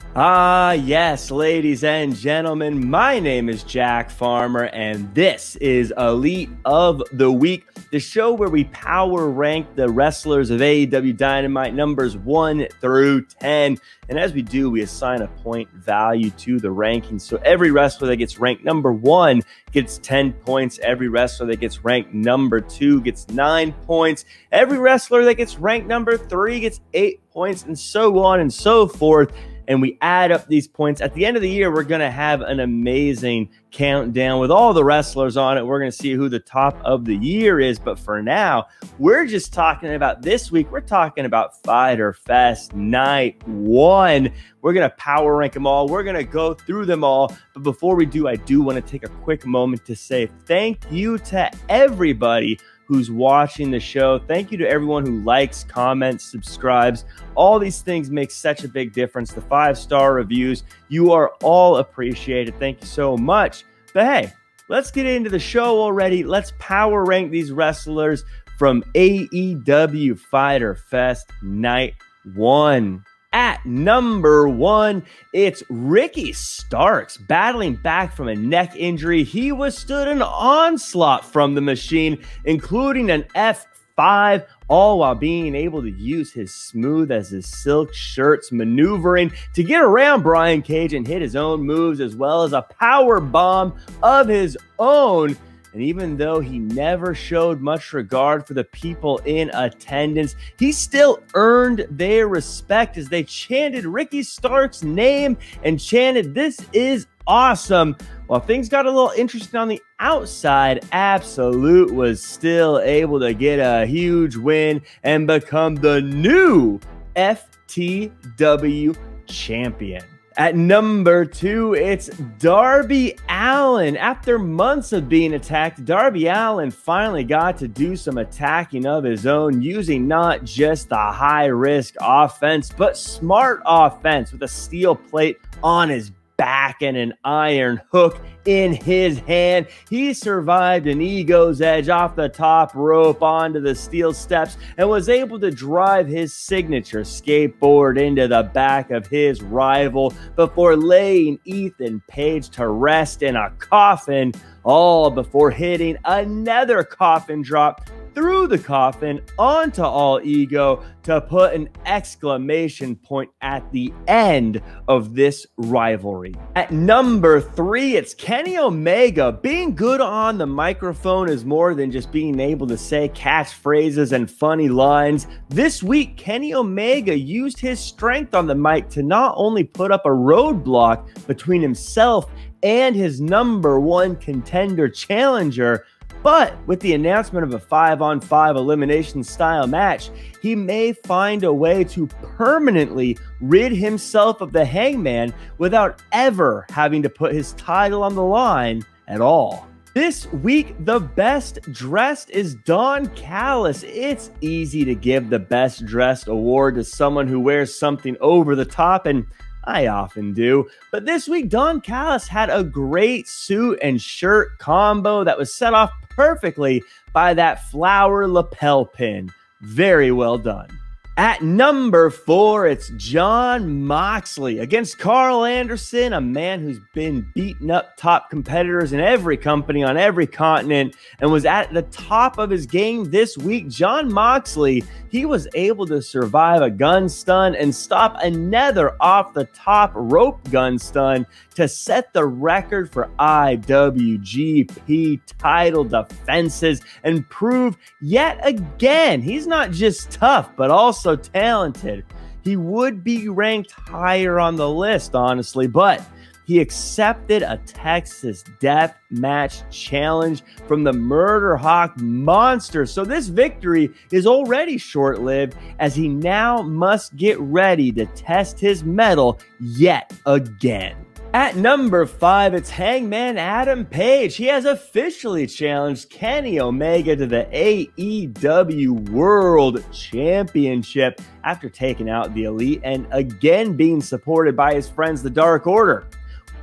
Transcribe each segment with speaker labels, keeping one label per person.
Speaker 1: Ah, yes, ladies and gentlemen, my name is Jack Farmer, and this is Elite of the Week, the show where we power rank the wrestlers of AEW Dynamite numbers 1 through 10. And as we do, we assign a point value to the rankings. So every wrestler that gets ranked number 1 gets 10 points. Every wrestler that gets ranked number 2 gets 9 points. Every wrestler that gets ranked number 3 gets 8 points, and so on and so forth. And we add up these points. At the end of the year, we're going to have an amazing countdown with all the wrestlers on it. We're going to see who the top of the year is. But for now, we're just talking about this week. We're talking about Fyter Fest Night 1. We're going to power rank them all. We're going to go through them all. But before we do, I do want to take a quick moment to say thank you to everybody who's watching the show. Thank you to everyone who likes, comments, subscribes. All these things make such a big difference. The 5-star reviews, you are all appreciated. Thank you so much. But hey, let's get into the show already. Let's power rank these wrestlers from AEW Fyter Fest Night 1. At number 1, it's Ricky Starks battling back from a neck injury. He withstood an onslaught from the Machine, including an F5, all while being able to use his smooth as his silk shirts maneuvering to get around Brian Cage and hit his own moves, as well as a power bomb of his own. And even though he never showed much regard for the people in attendance, he still earned their respect as they chanted Ricky Starks' name and chanted, "This is awesome." While things got a little interesting on the outside, Absolute was still able to get a huge win and become the new FTW champion. At number 2, it's Darby Allin. After months of being attacked, Darby Allin finally got to do some attacking of his own, using not just the high-risk offense, but smart offense with a steel plate on his back and an iron hook in his hand. He survived an Ego's Edge off the top rope onto the steel steps and was able to drive his signature skateboard into the back of his rival before laying Ethan Page to rest in a coffin, all before hitting another coffin drop through the coffin onto All Ego to put an exclamation point at the end of this rivalry. At number 3, it's Kenny Omega. Being good on the microphone is more than just being able to say catchphrases and funny lines. This week, Kenny Omega used his strength on the mic to not only put up a roadblock between himself and his number 1 contender challenger, but with the announcement of a 5-on-5 elimination style match, he may find a way to permanently rid himself of the Hangman without ever having to put his title on the line at all. This week, the best dressed is Don Callis. It's easy to give the best dressed award to someone who wears something over the top, and I often do. But this week, Don Callis had a great suit and shirt combo that was set off perfectly by that flower lapel pin. Very well done. At number 4, it's Jon Moxley against Carl Anderson, a man who's been beating up top competitors in every company on every continent and was at the top of his game this week. Jon Moxley, he was able to survive a gun stun and stop another off-the-top rope gun stun to set the record for IWGP title defenses and prove yet again he's not just tough, but also talented. He would be ranked higher on the list, honestly, but he accepted a Texas Death Match challenge from the Murder Hawk Monster. So this victory is already short-lived, as he now must get ready to test his mettle yet again. At number 5, it's Hangman Adam Page. He has officially challenged Kenny Omega to the AEW World Championship after taking out the Elite and again being supported by his friends, the Dark Order.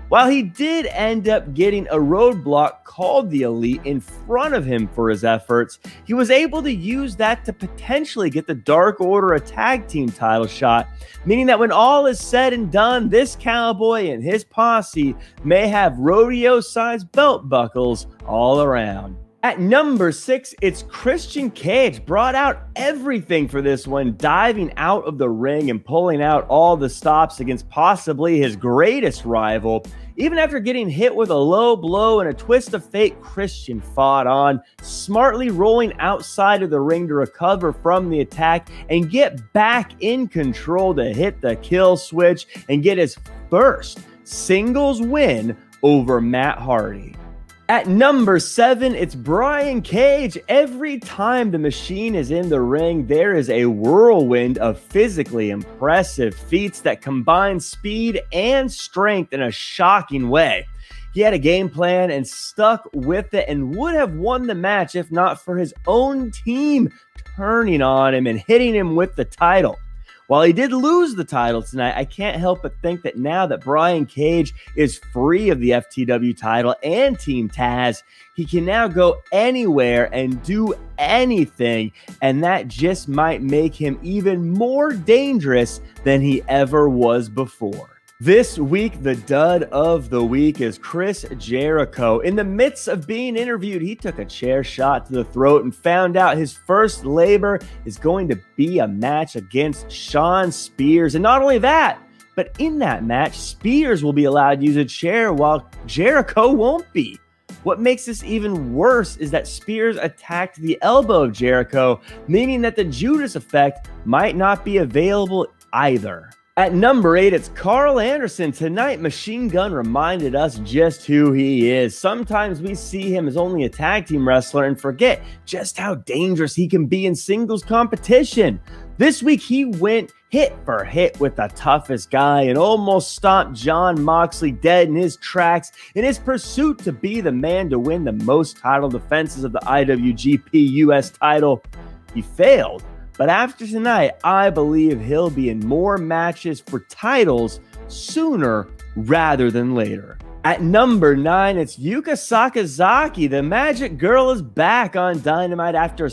Speaker 1: While he did end up getting a roadblock called the Elite in front of him for his efforts, he was able to use that to potentially get the Dark Order a tag team title shot, meaning that when all is said and done, this cowboy and his posse may have rodeo-sized belt buckles all around. At number 6, it's Christian Cage. Brought out everything for this one, diving out of the ring and pulling out all the stops against possibly his greatest rival. Even after getting hit with a low blow and a twist of fate, Christian fought on, smartly rolling outside of the ring to recover from the attack and get back in control to hit the kill switch and get his first singles win over Matt Hardy. At number 7, it's Brian Cage. Every time the Machine is in the ring, there is a whirlwind of physically impressive feats that combine speed and strength in a shocking way. He had a game plan and stuck with it and would have won the match if not for his own team turning on him and hitting him with the title. While he did lose the title tonight, I can't help but think that now that Brian Cage is free of the FTW title and Team Taz, he can now go anywhere and do anything, and that just might make him even more dangerous than he ever was before. This week, the dud of the week is Chris Jericho. In the midst of being interviewed, he took a chair shot to the throat and found out his first labor is going to be a match against Shawn Spears. And not only that, but in that match, Spears will be allowed to use a chair while Jericho won't be. What makes this even worse is that Spears attacked the elbow of Jericho, meaning that the Judas effect might not be available either. At number 8, it's Carl Anderson. Tonight, Machine Gun reminded us just who he is. Sometimes we see him as only a tag team wrestler and forget just how dangerous he can be in singles competition. This week, he went hit for hit with the toughest guy and almost stomped Jon Moxley dead in his tracks in his pursuit to be the man to win the most title defenses of the IWGP US title. He failed. But after tonight, I believe he'll be in more matches for titles sooner rather than later. At number 9, it's Yuka Sakazaki. The Magic Girl is back on Dynamite after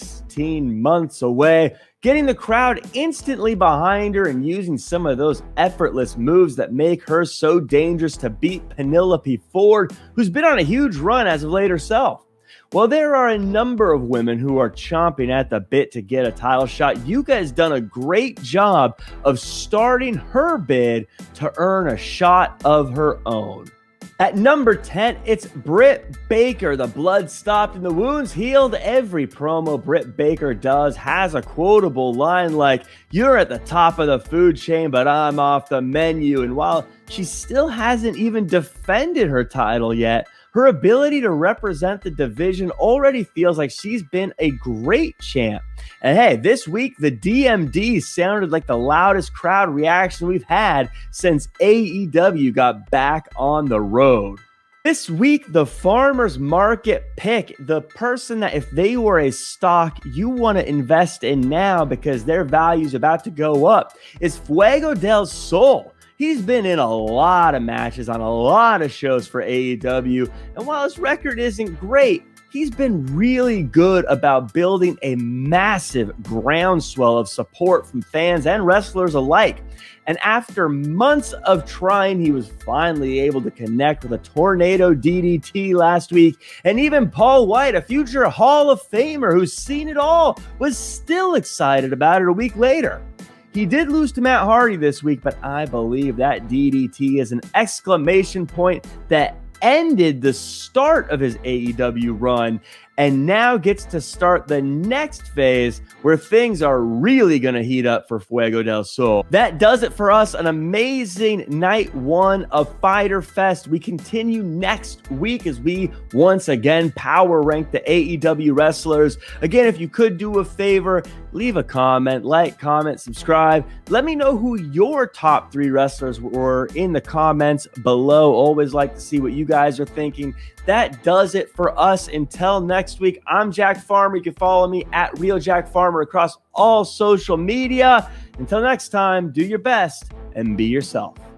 Speaker 1: 16 months away, getting the crowd instantly behind her and using some of those effortless moves that make her so dangerous to beat Penelope Ford, who's been on a huge run as of late herself. While there are a number of women who are chomping at the bit to get a title shot, Yuka has done a great job of starting her bid to earn a shot of her own. At number 10, it's Britt Baker. The blood stopped and the wounds healed. Every promo Britt Baker does has a quotable line like, "You're at the top of the food chain, but I'm off the menu." And while she still hasn't even defended her title yet, her ability to represent the division already feels like she's been a great champ. And hey, this week, the DMD sounded like the loudest crowd reaction we've had since AEW got back on the road. This week, the farmer's market pick, the person that if they were a stock you want to invest in now because their value is about to go up, is Fuego del Sol. He's been in a lot of matches on a lot of shows for AEW, and while his record isn't great, he's been really good about building a massive groundswell of support from fans and wrestlers alike. And after months of trying, he was finally able to connect with a tornado DDT last week. And even Paul White, a future Hall of Famer who's seen it all, was still excited about it a week later. He did lose to Matt Hardy this week, but I believe that DDT is an exclamation point that ended the start of his AEW run and now gets to start the next phase where things are really going to heat up for Fuego del Sol. That does it for us. An amazing night one of Fyter Fest. We continue next week as we once again power rank the AEW wrestlers. Again, if you could do a favor, leave a comment, like, comment, subscribe. Let me know who your top 3 wrestlers were in the comments below. Always like to see what you guys are thinking. That does it for us. Until next week, I'm Jack Farmer. You can follow me at Real Jack Farmer across all social media. Until next time, do your best and be yourself.